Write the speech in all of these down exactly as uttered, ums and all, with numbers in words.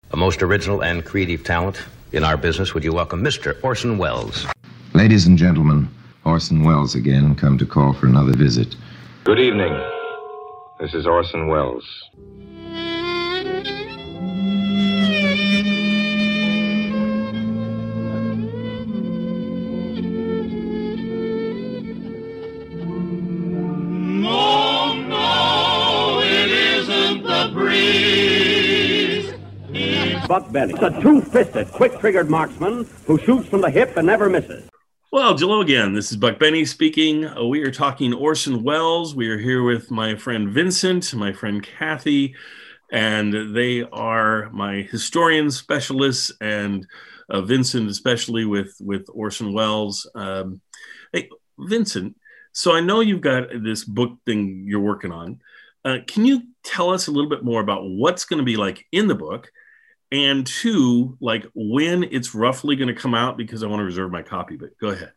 A most original and creative talent in our business. Would you welcome Mister Orson Welles? Ladies and gentlemen, Orson Welles again, come to call for another visit. Good evening. This is Orson Welles. No, no, it isn't the breeze. It's Buck Benny, a two-fisted, quick-triggered marksman who shoots from the hip and never misses. Well, hello again. This is Buck Benny speaking. Uh, we are talking Orson Welles. We are here with my friend Vincent, my friend Kathy, and they are my historian specialists, and uh, Vincent especially with, with Orson Welles. Um, hey, Vincent, so I know you've got this book thing you're working on. Uh, can you tell us a little bit more about what's going to be like in the book? And two, like when it's roughly going to come out, because I want to reserve my copy, but go ahead.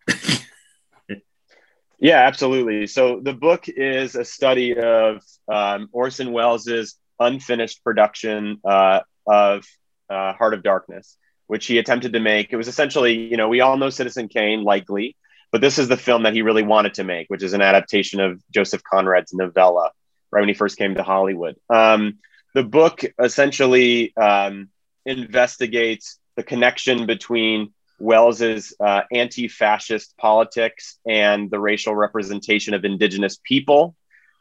Yeah, absolutely. So the book is a study of um, Orson Welles' unfinished production uh, of uh, Heart of Darkness, which he attempted to make. It was essentially, you know, we all know Citizen Kane, likely, but this is the film that he really wanted to make, which is an adaptation of Joseph Conrad's novella, right when he first came to Hollywood. Um, the book essentially um, investigates the connection between Welles's uh, anti-fascist politics and the racial representation of indigenous people.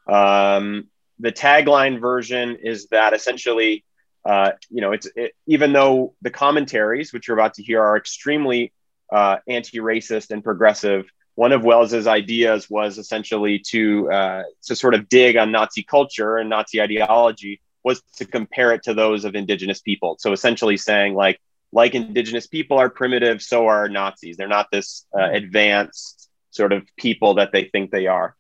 Um, the tagline version is that essentially, uh, you know, it's it, even though the commentaries, which you're about to hear, are extremely uh, anti-racist and progressive, one of Welles's ideas was essentially to uh, to sort of dig on Nazi culture and Nazi ideology, was to compare it to those of indigenous people. So essentially saying like, like indigenous people are primitive, so are Nazis. They're not this uh, advanced sort of people that they think they are.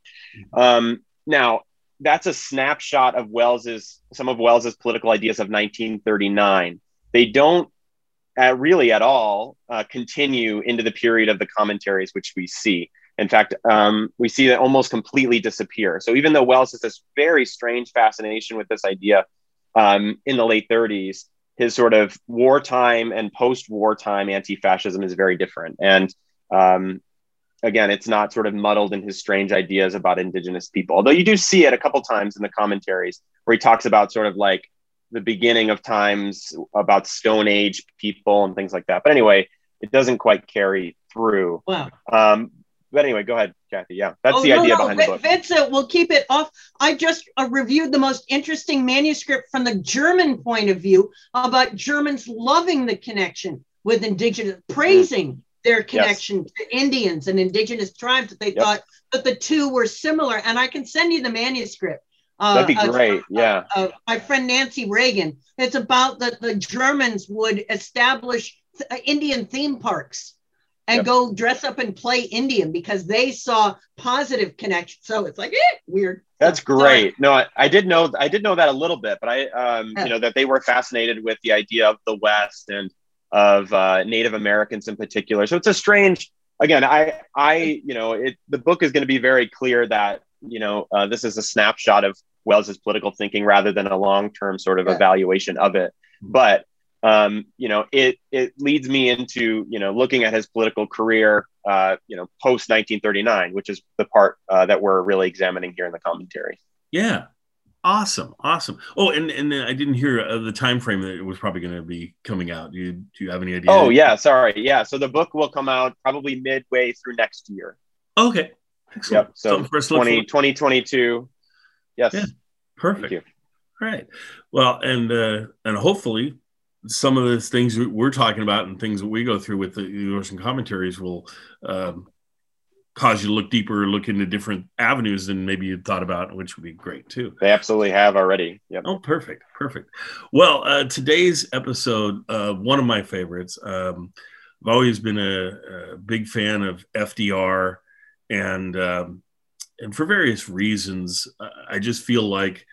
Um, now, that's a snapshot of Welles's, some of Welles's political ideas of nineteen thirty-nine. They don't uh, really at all uh, continue into the period of the commentaries, which we see. In fact, um, we see that almost completely disappear. So even though Welles has this very strange fascination with this idea um, in the late thirties, his sort of wartime and post-wartime anti-fascism is very different. And um, again, it's not sort of muddled in his strange ideas about indigenous people. Although you do see it a couple times in the commentaries where he talks about sort of like the beginning of times, about Stone Age people and things like that. But anyway, it doesn't quite carry through. Wow. Um, But anyway, go ahead, Kathy. Yeah, that's oh, the no, idea no. behind the book. Vincent, we'll keep it off. I just uh, reviewed the most interesting manuscript from the German point of view about Germans loving the connection with indigenous, praising mm. their connection yes. to Indians and indigenous tribes, that they yep. thought that the two were similar. And I can send you the manuscript. Uh, That'd be great. Uh, yeah. Uh, my friend Nancy Reagan. It's about that the Germans would establish th- Indian theme parks and yep. go dress up and play Indian because they saw positive connection. So it's like, eh, weird. That's so, great. sorry. No, I, I did know, I did know that a little bit, but I, um, yeah. you know, that they were fascinated with the idea of the West and of uh, Native Americans in particular. So it's a strange, again, I, I, you know, it, the book is going to be very clear that, you know, uh, this is a snapshot of Welles's political thinking rather than a long-term sort of yeah. evaluation of it. But Um, you know, it it leads me into, you know, looking at his political career, uh, you know, post nineteen thirty-nine, which is the part uh, that we're really examining here in the commentary. Yeah, awesome, awesome. Oh, and and then I didn't hear uh, the time frame that it was probably going to be coming out. Do you do you have any idea? Oh yeah, sorry, yeah. So the book will come out probably midway through next year. Okay, excellent. Yep. So twenty, twenty twenty-two. Yes. Yeah. Perfect. Thank you. All right. Well, and uh, and hopefully some of the things we're talking about and things that we go through with the, the Orson commentaries will um, cause you to look deeper, look into different avenues than maybe you'd thought about, which would be great too. They absolutely have already. Yep. Oh, perfect. Perfect. Well, uh, today's episode, uh, one of my favorites. Um, I've always been a, a big fan of F D R, and um, and for various reasons, I just feel like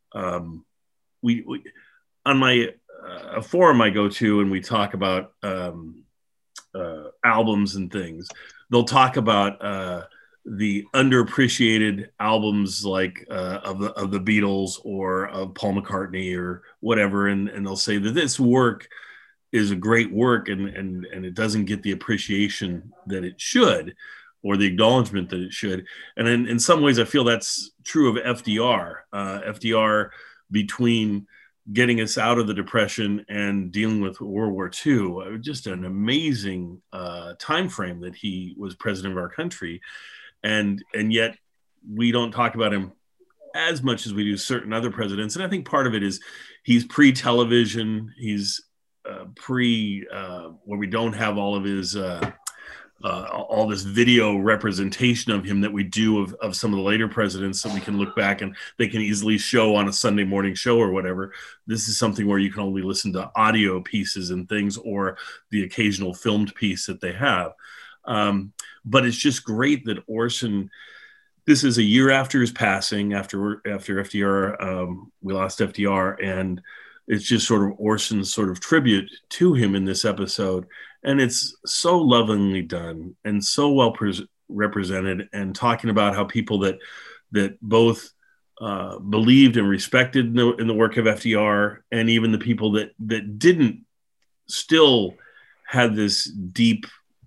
um, we, we on my a forum I go to and we talk about um, uh, albums and things, they'll talk about uh, the underappreciated albums like uh, of the of the Beatles or of Paul McCartney or whatever, and and they'll say that this work is a great work, and and and it doesn't get the appreciation that it should, or the acknowledgement that it should. And in, in some ways, I feel that's true of F D R. Uh, F D R, between getting us out of the Depression and dealing with World War Two, just an amazing uh, time frame that he was president of our country. And and yet we don't talk about him as much as we do certain other presidents. And I think part of it is he's pre-television. He's uh, pre uh, where we don't have all of his uh, uh, all this video representation of him that we do of, of some of the later presidents that we can look back and they can easily show on a Sunday morning show or whatever. This is something where you can only listen to audio pieces and things, or the occasional filmed piece that they have. Um, but it's just great that Orson, this is a year after his passing, after after F D R, um, we lost F D R, and it's just sort of Orson's sort of tribute to him in this episode. And it's so lovingly done and so well pres- represented, and talking about how people that that both uh, believed and respected in the, in the work of F D R, and even the people that that didn't, still had this deep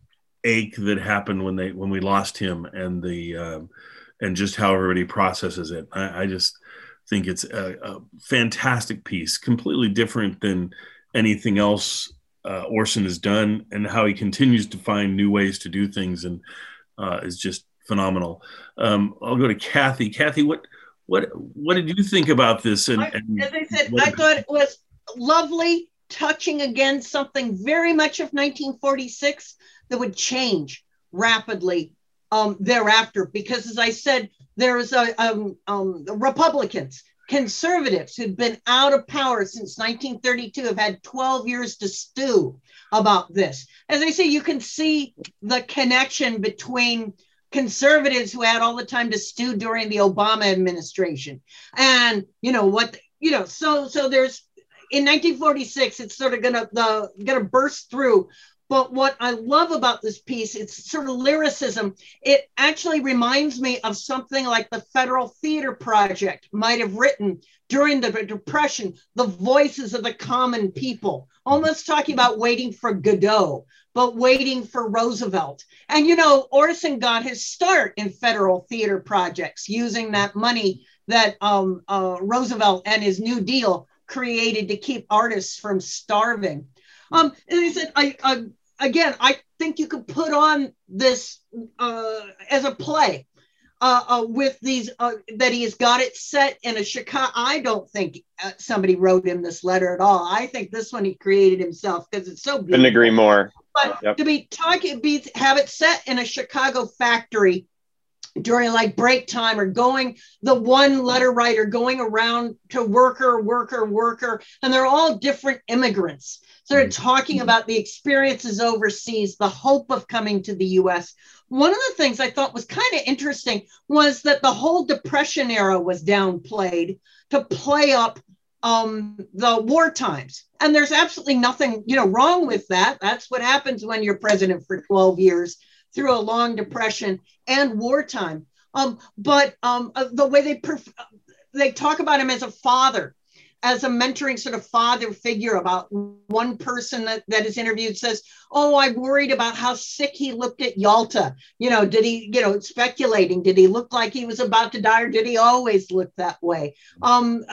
ache that happened when they when we lost him, and the um, and just how everybody processes it. I, I just think it's a, a fantastic piece, completely different than anything else uh, Orson has done, and how he continues to find new ways to do things, and uh, is just phenomenal. Um, I'll go to Kathy. Kathy, what what what did you think about this? And, I, and as I said, what, I thought it was lovely, touching again something very much of nineteen forty-six that would change rapidly um, thereafter. Because as I said, there was a um, um, Republicans, conservatives who'd been out of power since nineteen thirty-two, have had twelve years to stew about this. As I say, you can see the connection between conservatives who had all the time to stew during the Obama administration, and you know what, you know, so so there's in nineteen forty-six, it's sort of gonna the gonna burst through. But what I love about this piece, it's sort of lyricism. It actually reminds me of something like the Federal Theater Project might have written during the Depression, the voices of the common people, almost talking about waiting for Godot, but waiting for Roosevelt. And, you know, Orson got his start in federal theater projects using that money that um, uh, Roosevelt and his New Deal created to keep artists from starving. Um, and he said, I, I Again, I think you could put on this uh, as a play uh, uh, with these, uh, that he has got it set in a Chicago. I don't think uh, somebody wrote him this letter at all. I think this one he created himself because it's so beautiful. Couldn't agree more. But yep. to be talking, be have it set in a Chicago factory during like break time, or going, the one letter writer going around to worker, worker, worker, and they're all different immigrants. So they're talking about the experiences overseas, the hope of coming to the U S. One of the things I thought was kind of interesting was that the whole Depression era was downplayed to play up um, the war times. And there's absolutely nothing, you know, wrong with that. That's what happens when you're president for twelve years through a long depression and wartime. Um, but um, the way they perf- they talk about him as a father, as a mentoring sort of father figure. About one person that, that is interviewed says, oh, I worried about how sick he looked at Yalta. You know, did he, you know, speculating, did he look like he was about to die, or did he always look that way? Um,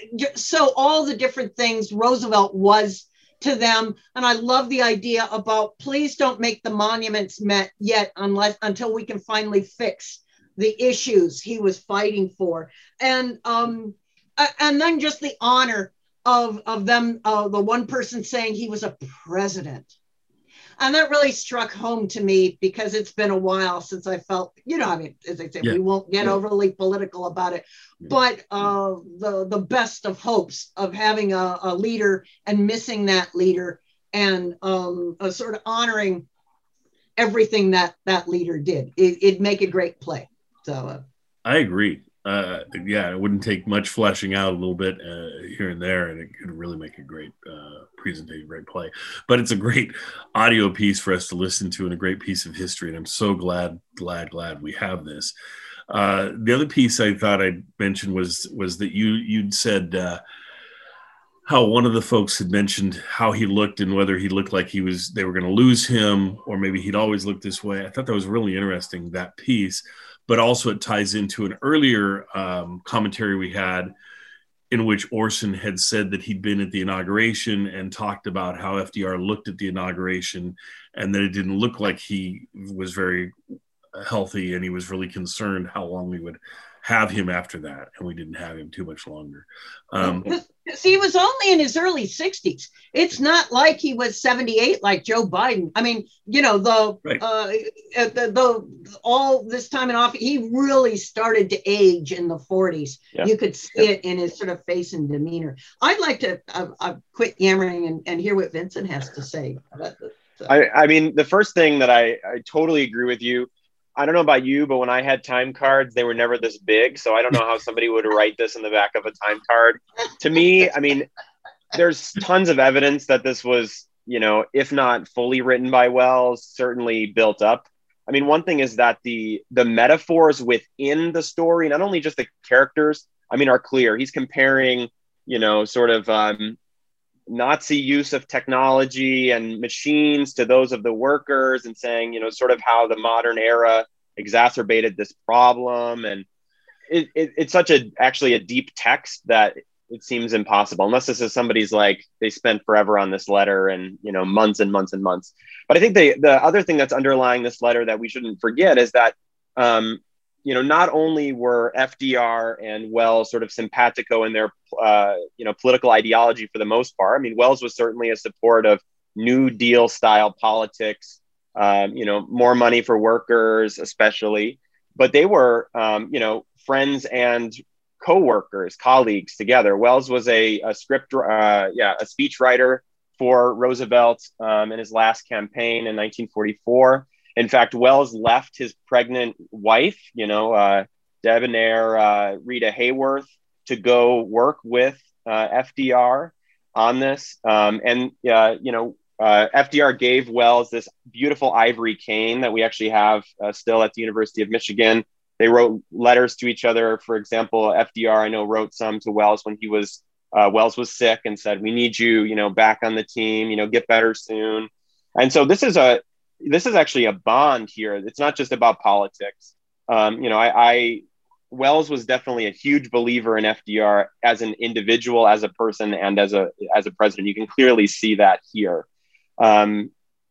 so all the different things Roosevelt was to them. And I love the idea about, please don't make the monuments met yet unless until we can finally fix the issues he was fighting for. And um, and then just the honor of, of them, uh, the one person saying he was a president. And that really struck home to me, because it's been a while since I felt, you know, I mean, as I said, yeah. we won't get yeah. overly political about it, but uh, the, the best of hopes of having a, a leader and missing that leader, and um, a sort of honoring everything that that leader did. It, it'd make a great play. So uh, I agree. Uh, yeah, it wouldn't take much fleshing out a little bit uh, here and there, and it could really make a great uh, presentation, great play. But it's a great audio piece for us to listen to and a great piece of history. And I'm so glad, glad, glad we have this. Uh, the other piece I thought I'd mention was was that you you'd said uh, how one of the folks had mentioned how he looked and whether he looked like he was they were going to lose him, or maybe he'd always looked this way. I thought that was really interesting, that piece. But also it ties into an earlier um, commentary we had in which Orson had said that he'd been at the inauguration and talked about how F D R looked at the inauguration and that it didn't look like he was very healthy, and he was really concerned how long we would have him after that, and we didn't have him too much longer. Um, See, he was only in his early sixties. It's not like he was seventy-eight like Joe Biden. I mean, you know, the, right. uh, the, the all this time in office, he really started to age in the forties. Yeah. You could see yeah. it in his sort of face and demeanor. I'd like to uh, uh, quit yammering and, and hear what Vincent has to say about this. So. I, I mean, the first thing that I, I totally agree with you. I don't know about you, but when I had time cards, they were never this big. So I don't know how somebody would write this in the back of a time card. To me, I mean, there's tons of evidence that this was, you know, if not fully written by Wells, certainly built up. I mean, one thing is that the the metaphors within the story, not only just the characters, I mean, are clear. He's comparing, you know, sort of um, Nazi use of technology and machines to those of the workers, and saying, you know, sort of how the modern era exacerbated this problem. And it, it, it's such a actually a deep text that it seems impossible, unless this is somebody's like they spent forever on this letter and, you know, months and months and months. But I think the the other thing that's underlying this letter that we shouldn't forget is that um, you know, not only were F D R and Wells sort of simpatico in their, uh, you know, political ideology for the most part. I mean, Wells was certainly a support of New Deal style politics, um, you know, more money for workers, especially. But they were, um, you know, friends and co-workers, colleagues together. Wells was a, a script, uh, yeah, a speechwriter for Roosevelt um, in his last campaign in nineteen forty-four. In fact, Wells left his pregnant wife, you know, uh, debonair uh, Rita Hayworth, to go work with uh, F D R on this. Um, and, uh, you know, uh, F D R gave Wells this beautiful ivory cane that we actually have uh, still at the University of Michigan. They wrote letters to each other. For example, F D R, I know, wrote some to Wells when he was, uh, Wells was sick, and said, we need you, you know, back on the team, you know, get better soon. And so this is a, This is actually a bond here. It's not just about politics. Um, you know, I, I Wells was definitely a huge believer in F D R as an individual, as a person, and as a as a president. You can clearly see that here. Um,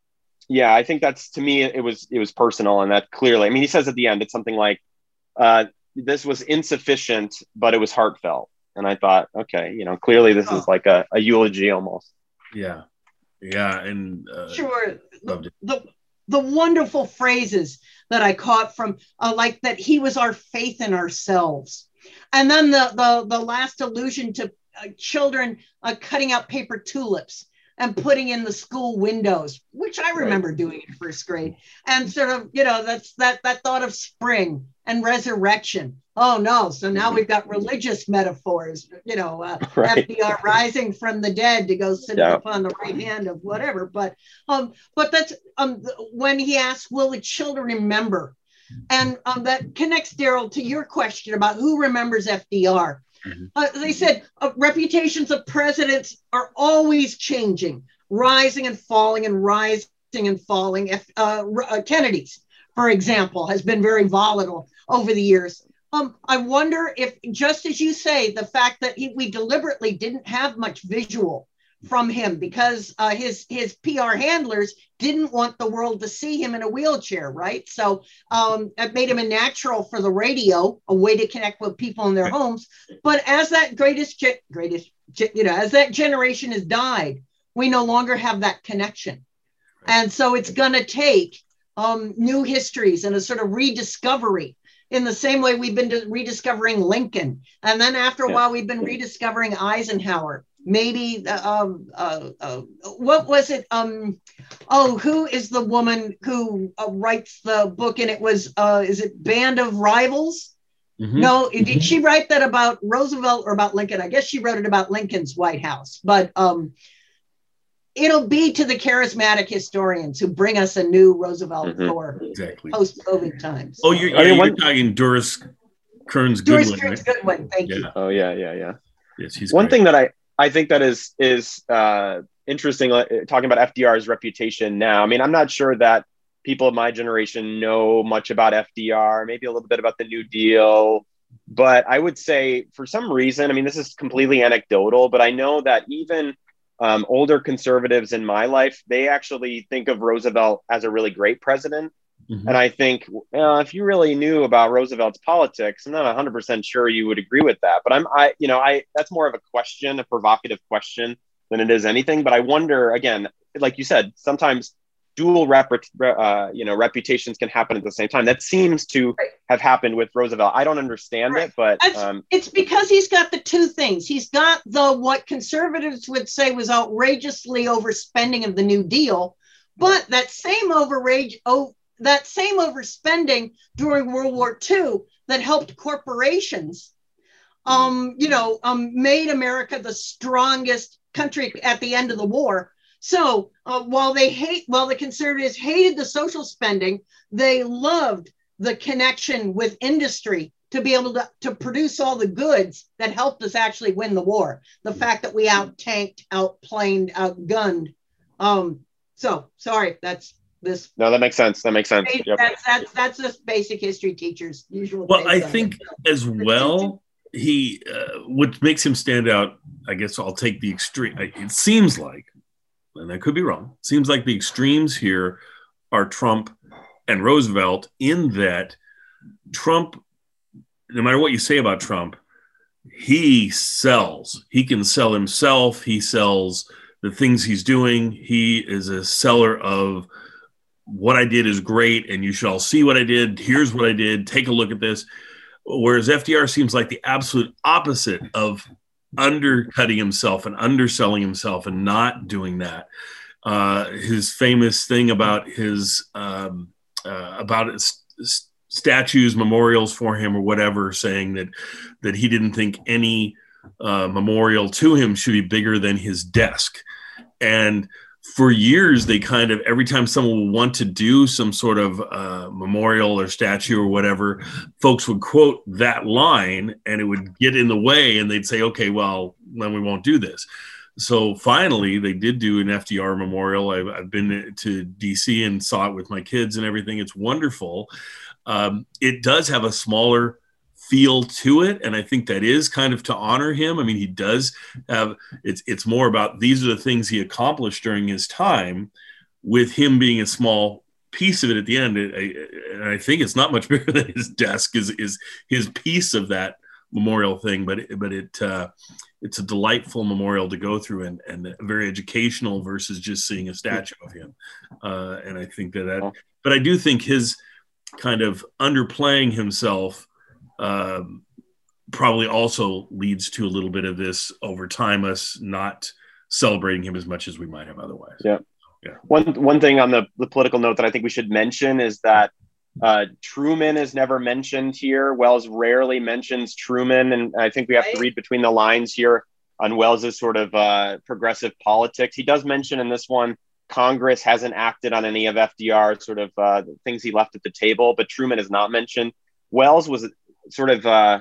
yeah, I think that's, to me, it was it was personal, and that clearly. I mean, he says at the end, it's something like, uh, "This was insufficient, but it was heartfelt." And I thought, okay, you know, clearly this is like a, a eulogy almost. Yeah. Yeah, and uh, sure, the, the the wonderful phrases that I caught from, uh, like that he was our faith in ourselves, and then the the the last allusion to uh, children uh, cutting out paper tulips and putting in the school windows, which I remember right. doing in first grade, and sort of, you know, that's that that thought of spring and resurrection. Oh no! So now we've got religious metaphors, you know, uh, right. F D R rising from the dead to go sit yeah. upon the right hand of whatever. But um, but that's um when he asks, "Will the children remember?" And um, that connects, Daryl, to your question about who remembers F D R. Mm-hmm. Uh, they said uh, reputations of presidents are always changing, rising and falling, and rising and falling. If uh, uh, Kennedy's, for example, has been very volatile over the years. Um, I wonder if, just as you say, the fact that he, we deliberately didn't have much visual from him because uh, his his P R handlers didn't want the world to see him in a wheelchair, right? So um, it made him a natural for the radio, a way to connect with people in their homes. But as that greatest, ge- greatest, ge- you know, as that generation has died, we no longer have that connection, and so it's going to take um, new histories and a sort of rediscovery. In the same way we've been rediscovering Lincoln. And then after a yeah. while, we've been rediscovering Eisenhower. Maybe, um, uh, uh, what was it? Um, oh, who is the woman who uh, writes the book? And it was, uh, is it Band of Rivals? Mm-hmm. No, did she write that about Roosevelt or about Lincoln? I guess she wrote it about Lincoln's White House, but um, it'll be to the charismatic historians who bring us a new Roosevelt Mm-hmm. for Exactly. post-COVID times. Oh, you're, yeah, I mean, you're one- talking Doris Kearns Doris Goodwin, Kearns right? Goodwin, thank Yeah. you. Oh yeah, yeah, yeah. Yeah, she's One great. thing that I, I think that is is uh, interesting, uh, talking about F D R's reputation now. I mean, I'm not sure that people of my generation know much about F D R, maybe a little bit about the New Deal. But I would say for some reason, I mean, this is completely anecdotal, but I know that even um, older conservatives in my life, they actually think of Roosevelt as a really great president. Mhm. And I think uh, if you really knew about Roosevelt's politics, I'm not one hundred percent sure you would agree with that. But I'm, I, you know, I that's more of a question, a provocative question than it is anything. But I wonder, again, like you said, sometimes dual rep, uh, you know, reputations can happen at the same time. That seems to have happened with Roosevelt. I don't understand Right. it, but That's, um, it's because he's got the two things. He's got the what conservatives would say was outrageously overspending of the New Deal, but that same overrage, oh, that same overspending during World War Two that helped corporations, um, you know, um, made America the strongest country at the end of the war. So uh, while they hate, while the conservatives hated the social spending, they loved the connection with industry to be able to, to produce all the goods that helped us actually win the war. The fact that we out tanked, outplaned, outgunned. Um, so sorry, that's this. no, that makes sense. That makes sense. Yep. That's that's that's just basic history teachers' usual. Well, take I on think it. as well, he uh, what makes him stand out. I guess I'll take the extreme. It seems like, and I could be wrong. Seems like the extremes here are Trump and Roosevelt. In that, Trump, no matter what you say about Trump, he sells. He can sell himself. He sells the things he's doing. He is a seller of what I did is great, and you should all see what I did. Here's what I did. Take a look at this. Whereas F D R seems like the absolute opposite of undercutting himself and underselling himself and not doing that. Uh, his famous thing about his um, uh, about his statues, memorials for him, or whatever, saying that that he didn't think any uh, memorial to him should be bigger than his desk. And for years, they kind of, every time someone would want to do some sort of uh, memorial or statue or whatever, folks would quote that line and it would get in the way, and they'd say, okay, well, then we won't do this. So finally, they did do an F D R memorial. I've, I've been to D C and saw it with my kids and everything. It's wonderful. Um, it does have a smaller feel to it, and I think that is kind of to honor him. I mean, he does have, it's it's more about these are the things he accomplished during his time, with him being a small piece of it at the end. And I think it's not much bigger than his desk is is his piece of that memorial thing, but it, but it uh, it's a delightful memorial to go through, and, and very educational versus just seeing a statue of him. Uh, and I think that that, but I do think his kind of underplaying himself um, probably also leads to a little bit of this over time, us not celebrating him as much as we might have otherwise. Yeah. Yeah. One one thing on the, the political note that I think we should mention is that uh, Truman is never mentioned here. Wells rarely mentions Truman, and I think we have to read between the lines here on Wells's sort of uh, progressive politics. He does mention in this one, Congress hasn't acted on any of F D R's sort of uh, things he left at the table, but Truman is not mentioned. Wells was sort of, uh,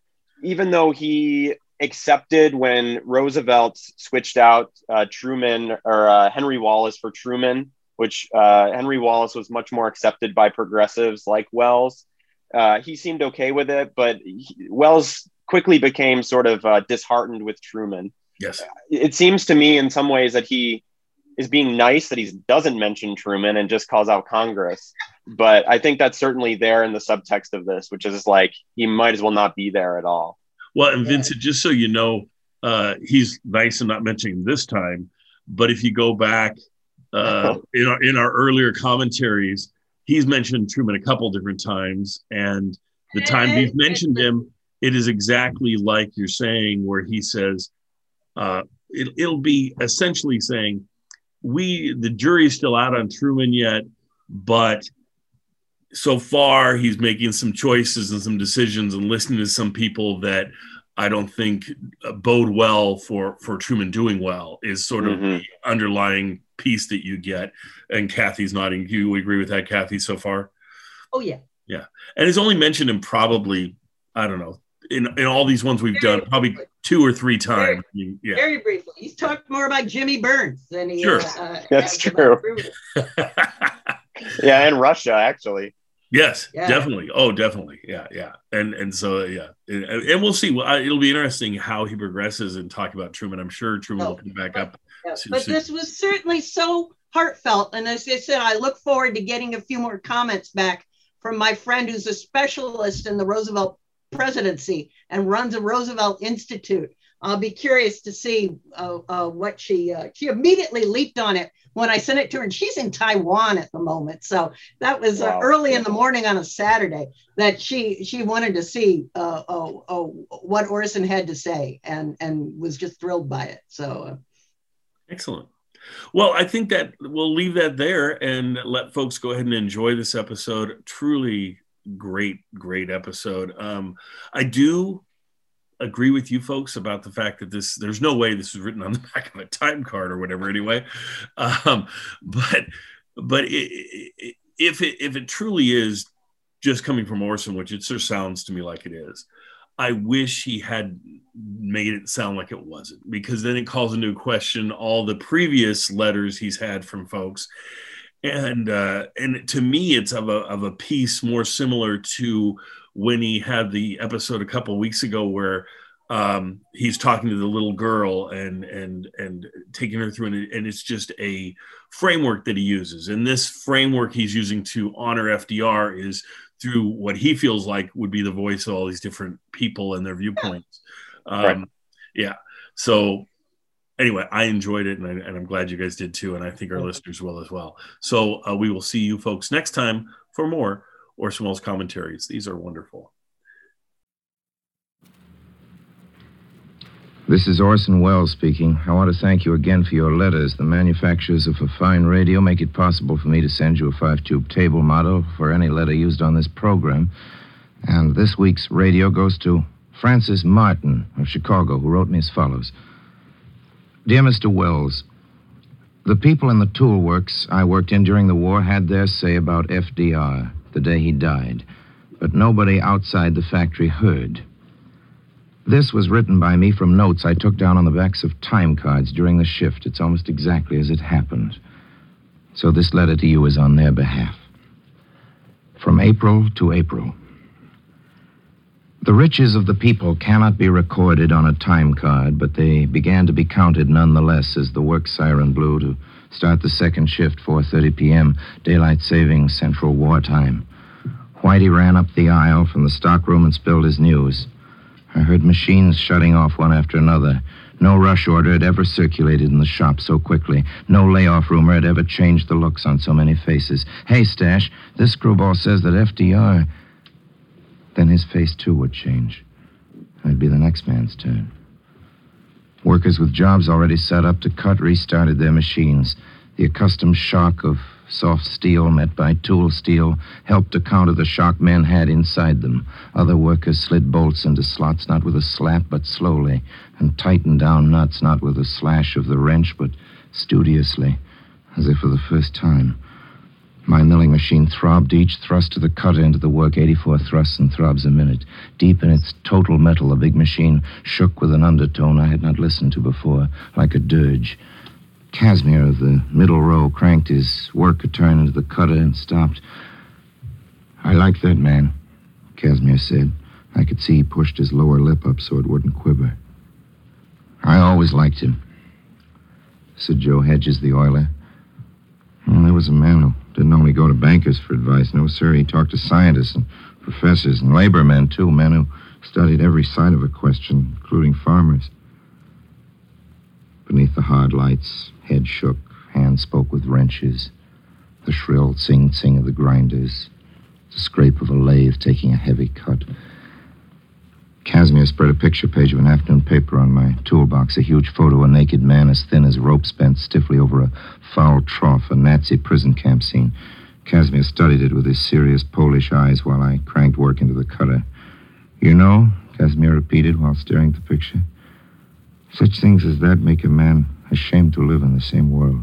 even though he accepted when Roosevelt switched out uh, Truman or uh, Henry Wallace for Truman, which uh, Henry Wallace was much more accepted by progressives like Wells. Uh, he seemed okay with it, but he, Wells quickly became sort of uh, disheartened with Truman. Yes. It seems to me in some ways that he is being nice that he doesn't mention Truman and just calls out Congress. But I think that's certainly there in the subtext of this, which is like, he might as well not be there at all. Well, and Vincent, just so you know, uh, he's nice in not mentioning him this time, but if you go back uh, in our, in our earlier commentaries, he's mentioned Truman a couple different times. And the time he's mentioned him, it is exactly like you're saying, where he says, uh, it, it'll be essentially saying, we, the jury's still out on Truman yet, but so far he's making some choices and some decisions and listening to some people that I don't think bode well for, for Truman doing well is sort of mm-hmm. the underlying piece that you get. And Kathy's nodding. Do you agree with that, Kathy, so far? Oh, yeah. Yeah. And it's only mentioned in probably, I don't know, in, in all these ones we've very done, probably briefly. two or three times. Very, yeah. very briefly. He's talked more about Jimmy Burns than he sure. uh, That's true. Yeah, and Russia, actually. Yes, yeah. definitely. Oh, definitely. Yeah, yeah. And and so, yeah. And, and we'll see. Well, I, it'll be interesting how he progresses and talk about Truman. I'm sure Truman oh, will come back but, up. Yeah. Soon, but soon. This was certainly so heartfelt. And as I said, I look forward to getting a few more comments back from my friend who's a specialist in the Roosevelt presidency and runs a Roosevelt Institute. I'll be curious to see uh, uh, what she, uh, she immediately leaped on it when I sent it to her, and she's in Taiwan at the moment. So that was uh, wow. early in the morning on a Saturday that she she wanted to see uh, oh, oh, what Orson had to say and, and was just thrilled by it. So uh, excellent. Well, I think that we'll leave that there and let folks go ahead and enjoy this episode. Truly great, great episode. Um, I do agree with you folks about the fact that this, there's no way this was written on the back of a time card or whatever anyway. Um, but, but it, it, if it, if it truly is just coming from Orson, which it sure sounds to me like it is, I wish he had made it sound like it wasn't, because then it calls into question all the previous letters he's had from folks. And, uh, and to me, it's of a, of a piece more similar to when he had the episode a couple of weeks ago where um, he's talking to the little girl and and and taking her through, and, and it's just a framework that he uses. And this framework he's using to honor F D R is through what he feels like would be the voice of all these different people and their viewpoints. Um, right. Yeah. So anyway, I enjoyed it, and, I, and I'm glad you guys did too, and I think our listeners will as well. So uh, we will see you folks next time for more Orson Welles commentaries. These are wonderful. This is Orson Welles speaking. I want to thank you again for your letters. The manufacturers of a fine radio make it possible for me to send you a five-tube table motto for any letter used on this program. And this week's radio goes to Francis Martin of Chicago, who wrote me as follows. Dear Mister Welles, the people in the tool works I worked in during the war had their say about F D R the day he died, but nobody outside the factory heard. This was written by me from notes I took down on the backs of time cards during the shift. It's almost exactly as it happened. So this letter to you is on their behalf. From April to April. The riches of the people cannot be recorded on a time card, but they began to be counted nonetheless as the work siren blew to start the second shift, four thirty p.m., daylight savings, central wartime. Whitey ran up the aisle from the stockroom and spilled his news. I heard machines shutting off one after another. No rush order had ever circulated in the shop so quickly. No layoff rumor had ever changed the looks on so many faces. Hey, Stash, this screwball says that F D R... Then his face, too, would change. It'd be the next man's turn. Workers with jobs already set up to cut restarted their machines. The accustomed shock of soft steel met by tool steel helped to counter the shock men had inside them. Other workers slid bolts into slots, not with a slap, but slowly, and tightened down nuts, not with a slash of the wrench, but studiously, as if for the first time. My milling machine throbbed each thrust of the cutter into the work, eighty-four thrusts and throbs a minute. Deep in its total metal, the big machine shook with an undertone I had not listened to before, like a dirge. Casimir of the middle row cranked his worker turn into the cutter and stopped. I like that man, Casimir said. I could see he pushed his lower lip up so it wouldn't quiver. I always liked him, said Joe Hedges, the oiler. Well, there was a man who didn't only go to bankers for advice. No, sir, he talked to scientists and professors and labor men, too, men who studied every side of a question, including farmers. Beneath the hard lights, head shook, hands spoke with wrenches. The shrill sing-sing of the grinders, the scrape of a lathe taking a heavy cut. Casimir spread a picture page of an afternoon paper on my toolbox, a huge photo of a naked man as thin as ropes bent stiffly over a foul trough, a Nazi prison camp scene. Casimir studied it with his serious Polish eyes while I cranked work into the cutter. You know, Casimir repeated while staring at the picture, such things as that make a man ashamed to live in the same world.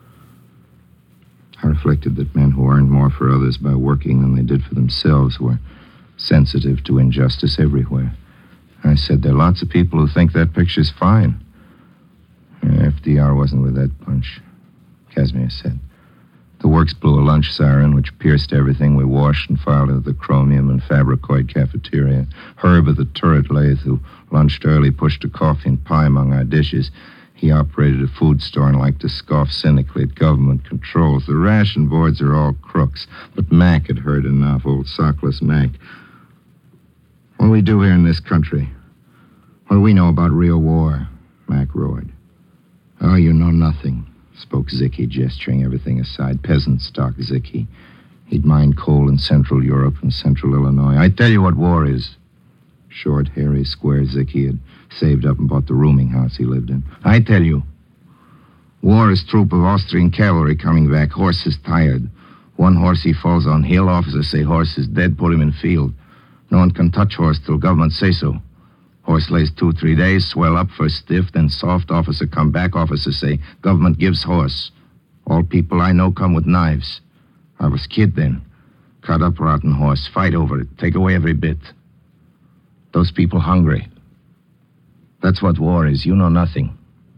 I reflected that men who earned more for others by working than they did for themselves were sensitive to injustice everywhere. I said, there are lots of people who think that picture's fine. F D R wasn't with that bunch, Casimir said. The works blew a lunch siren, which pierced everything. We washed and filed into the chromium and fabricoid cafeteria. Herb of the turret lathe, who lunched early, pushed a coffee and pie among our dishes. He operated a food store and liked to scoff cynically at government controls. The ration boards are all crooks, but Mac had heard enough, old sockless Mac. What do we do here in this country? What do we know about real war? Mac roared. Oh, you know nothing, spoke Zickie, gesturing everything aside. Peasant stock Zickie. He'd mined coal in Central Europe and Central Illinois. I tell you what war is. Short, hairy, square Zickie had saved up and bought the rooming house he lived in. I tell you, war is troop of Austrian cavalry coming back. Horse is tired. One horse he falls on hill. Officers say horse is dead. Put him in field. No one can touch horse till government say so. Horse lays two, three days, swell up, first stiff, then soft. Officer come back. Officer say, government gives horse. All people I know come with knives. I was kid then. Cut up rotten horse. Fight over it. Take away every bit. Those people hungry. That's what war is. You know nothing.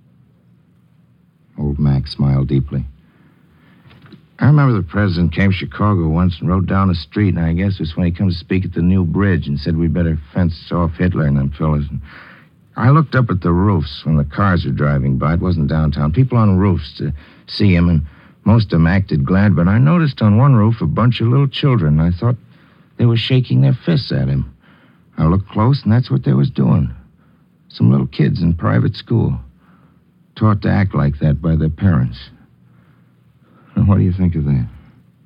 Old Mac smiled deeply. I remember the president came to Chicago once and rode down the street, and I guess it was when he come to speak at the new bridge and said we'd better fence off Hitler and them fellas. And I looked up at the roofs when the cars were driving by. It wasn't downtown. People on roofs to see him, and most of them acted glad, but I noticed on one roof a bunch of little children. I thought they were shaking their fists at him. I looked close, and that's what they was doing. Some little kids in private school, taught to act like that by their parents. Now, what do you think of that?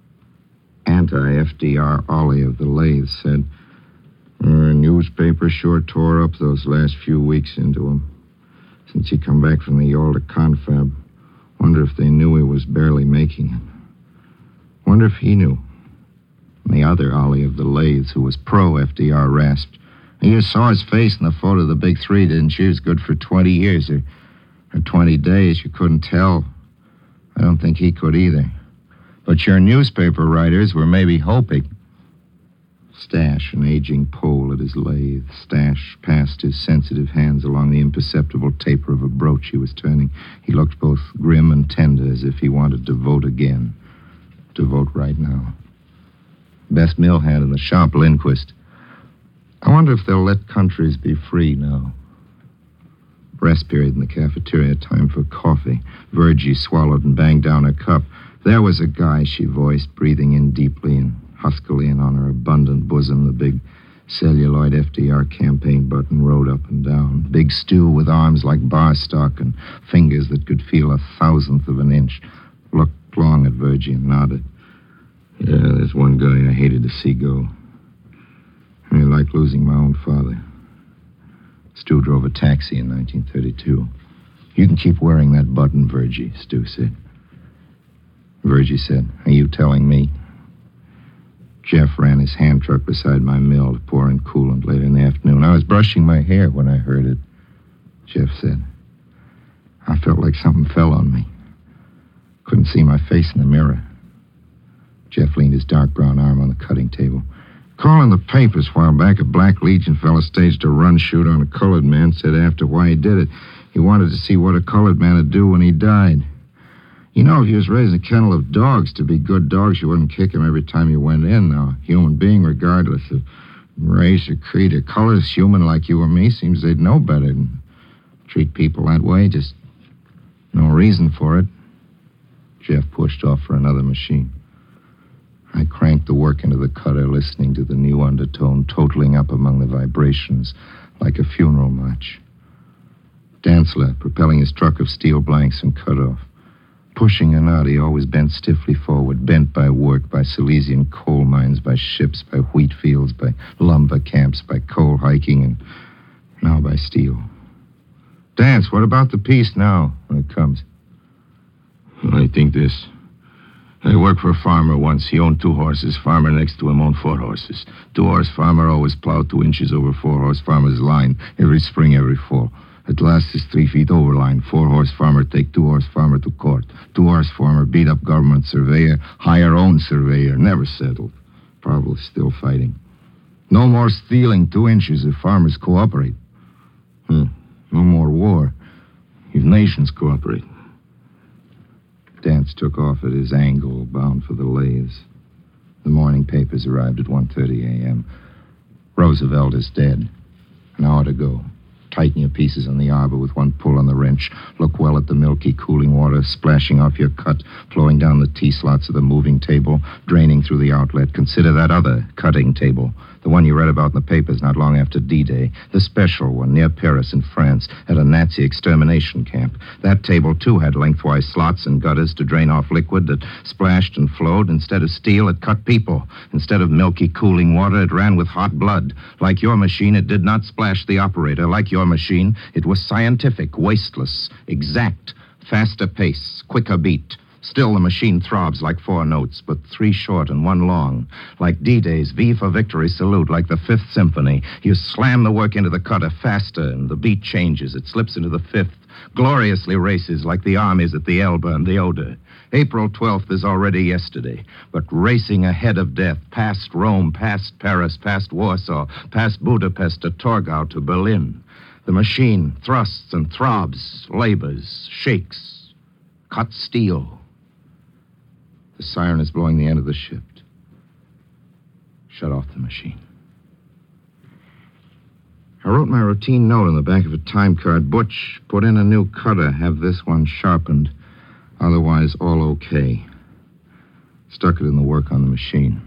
Anti-F D R Ollie of the lathe said, our newspaper sure tore up those last few weeks into him. Since he come back from the Yalta confab, wonder if they knew he was barely making it. Wonder if he knew. And the other Ollie of the lathes, who was pro-F D R, rasped, you saw his face in the photo of the big three, didn't you? He was good for twenty years or, or twenty days. You couldn't tell. I don't think he could either. But your newspaper writers were maybe hoping. Stash, an aging Pole at his lathe. Stash passed his sensitive hands along the imperceptible taper of a brooch he was turning. He looked both grim and tender, as if he wanted to vote again. To vote right now. Best mill hand in the shop, Lindquist. I wonder if they'll let countries be free now. Rest period in the cafeteria, time for coffee. Virgie swallowed and banged down her cup. There was a guy, she voiced, breathing in deeply and huskily, and on her abundant bosom the big celluloid F D R campaign button rode up and down. Big stew with arms like bar stock and fingers that could feel a thousandth of an inch. Looked long at Virgie and nodded. Yeah, there's one guy I hated to see go. I like losing my own father. Stu drove a taxi in nineteen thirty-two. You can keep wearing that button, Virgie, Stu said. Virgie said, are you telling me? Jeff ran his hand truck beside my mill to pour in coolant later in the afternoon. I was brushing my hair when I heard it. Jeff said, I felt like something fell on me. Couldn't see my face in the mirror. Jeff leaned his dark brown arm on the cutting table. Calling the papers a while back, a Black Legion fella staged a run shoot on a colored man, said after why he did it, he wanted to see what a colored man would do when he died. You know, if you was raising a kennel of dogs to be good dogs, you wouldn't kick him every time you went in. Now, a human being, regardless of race or creed or color, is human like you or me, seems they'd know better than treat people that way. Just no reason for it. Jeff pushed off for another machine. I cranked the work into the cutter, listening to the new undertone totaling up among the vibrations like a funeral march. Dantzler, propelling his truck of steel blanks and cut-off. Pushing a knot, he always bent stiffly forward, bent by work, by Silesian coal mines, by ships, by wheat fields, by lumber camps, by coal hiking, and now by steel. Dance, what about the peace now when it comes? I think this I worked for a farmer once. He owned two horses. Farmer next to him owned four horses. Two-horse farmer always plowed two inches over four-horse farmer's line every spring, every fall. At last, it's three feet over line. Four-horse farmer take two-horse farmer to court. Two-horse farmer beat up government surveyor, hire own surveyor. Never settled. Probably still fighting. No more stealing two inches if farmers cooperate. Hmm. No more war if nations cooperate. Dance took off at his angle, bound for the lathes. The morning papers arrived at one thirty a.m. Roosevelt is dead. An hour to go. Tighten your pieces on the arbor with one pull on the wrench. Look well at the milky cooling water splashing off your cut, flowing down the T-slots of the moving table, draining through the outlet. Consider that other cutting table, the one you read about in the papers not long after D-Day, the special one near Paris in France at a Nazi extermination camp. That table, too, had lengthwise slots and gutters to drain off liquid that splashed and flowed. Instead of steel, it cut people. Instead of milky cooling water, it ran with hot blood. Like your machine, it did not splash the operator. Like your machine, it was scientific, wasteless, exact, faster pace, quicker beat. Still, the machine throbs like four notes, but three short and one long. Like D-Day's V for Victory salute, like the Fifth Symphony. You slam the work into the cutter faster, and the beat changes. It slips into the fifth, gloriously races like the armies at the Elbe and the Oder. April twelfth is already yesterday, but racing ahead of death, past Rome, past Paris, past Warsaw, past Budapest to Torgau to Berlin. The machine thrusts and throbs, labors, shakes, cuts steel. The siren is blowing the end of the shift. Shut off the machine. I wrote my routine note on the back of a time card. Butch, put in a new cutter. Have this one sharpened. Otherwise, all okay. Stuck it in the work on the machine.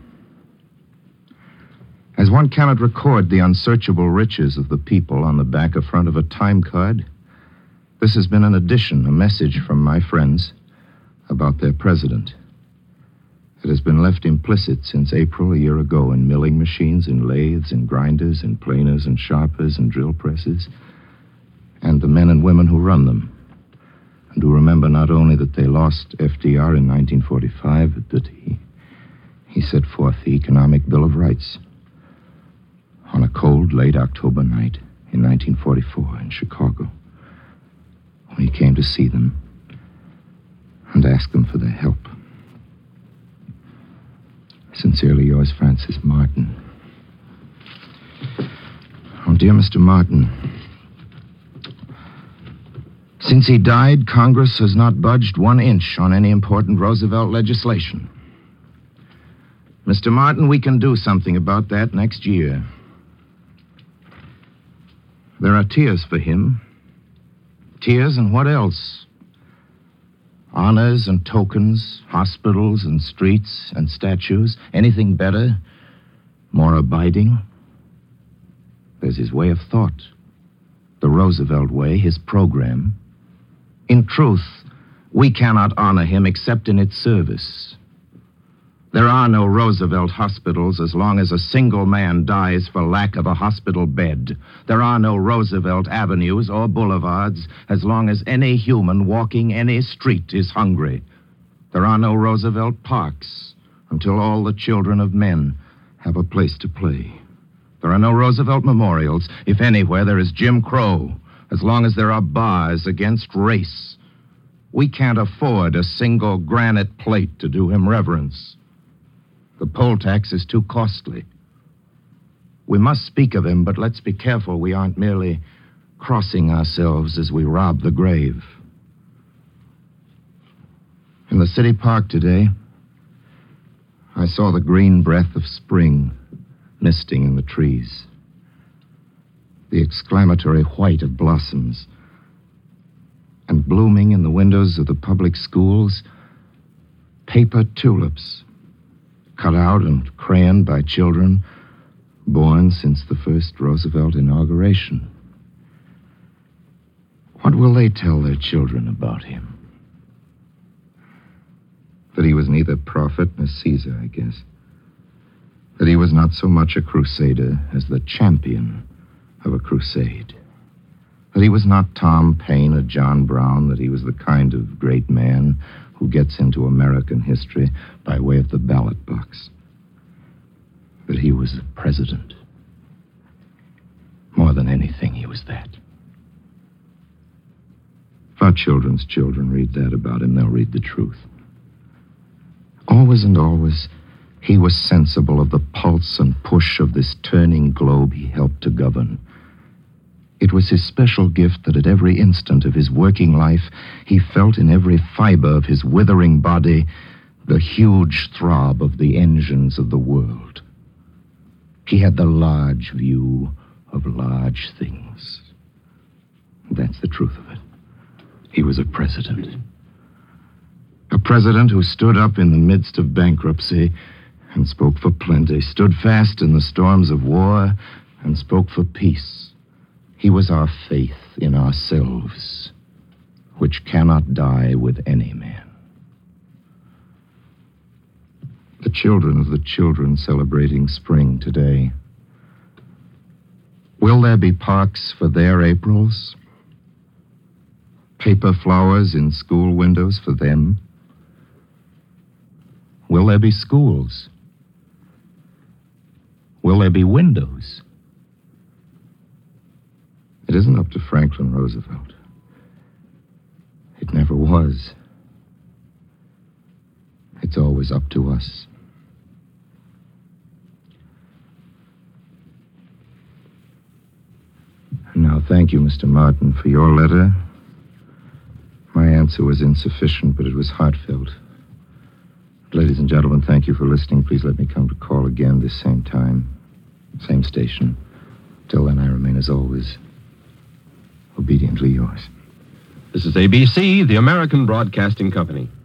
As one cannot record the unsearchable riches of the people on the back or front of a time card, this has been an addition, a message from my friends about their president. It has been left implicit since April a year ago in milling machines, in lathes, in grinders, in planers, and sharpers, and drill presses, and the men and women who run them, and who remember not only that they lost F D R in nineteen forty-five, but that he, he set forth the Economic Bill of Rights on a cold, late October night in nineteen forty-four in Chicago, when he came to see them and ask them for their help. Sincerely yours, Francis Martin. Oh, dear Mister Martin, since he died, Congress has not budged one inch on any important Roosevelt legislation. Mister Martin, we can do something about that next year. There are tears for him. Tears and what else? Honors and tokens, hospitals and streets and statues. Anything better? More abiding? There's his way of thought. The Roosevelt way, his program. In truth, we cannot honor him except in its service. There are no Roosevelt hospitals as long as a single man dies for lack of a hospital bed. There are no Roosevelt avenues or boulevards as long as any human walking any street is hungry. There are no Roosevelt parks until all the children of men have a place to play. There are no Roosevelt memorials if anywhere there is Jim Crow, as long as there are bars against race. We can't afford a single granite plate to do him reverence. The poll tax is too costly. We must speak of him, but let's be careful we aren't merely crossing ourselves as we rob the grave. In the city park today, I saw the green breath of spring misting in the trees, the exclamatory white of blossoms, and blooming in the windows of the public schools, paper tulips, cut out and crayoned by children born since the first Roosevelt inauguration. What will they tell their children about him? That he was neither prophet nor Caesar, I guess. That he was not so much a crusader as the champion of a crusade. That he was not Tom Paine or John Brown, that he was the kind of great man who who gets into American history by way of the ballot box. But he was the president. More than anything, he was that. If our children's children read that about him, they'll read the truth. Always and always, he was sensible of the pulse and push of this turning globe he helped to govern. It was his special gift that at every instant of his working life, he felt in every fiber of his withering body the huge throb of the engines of the world. He had the large view of large things. That's the truth of it. He was a president. A president who stood up in the midst of bankruptcy and spoke for plenty, stood fast in the storms of war and spoke for peace. He was our faith in ourselves, which cannot die with any man. The children of the children celebrating spring today. Will there be parks for their Aprils? Paper flowers in school windows for them? Will there be schools? Will there be windows? It isn't up to Franklin Roosevelt. It never was. It's always up to us. And now, thank you, Mister Martin, for your letter. My answer was insufficient, but it was heartfelt. Ladies and gentlemen, thank you for listening. Please let me come to call again this same time, same station. Till then, I remain, as always, obediently yours. This is A B C, the American Broadcasting Company.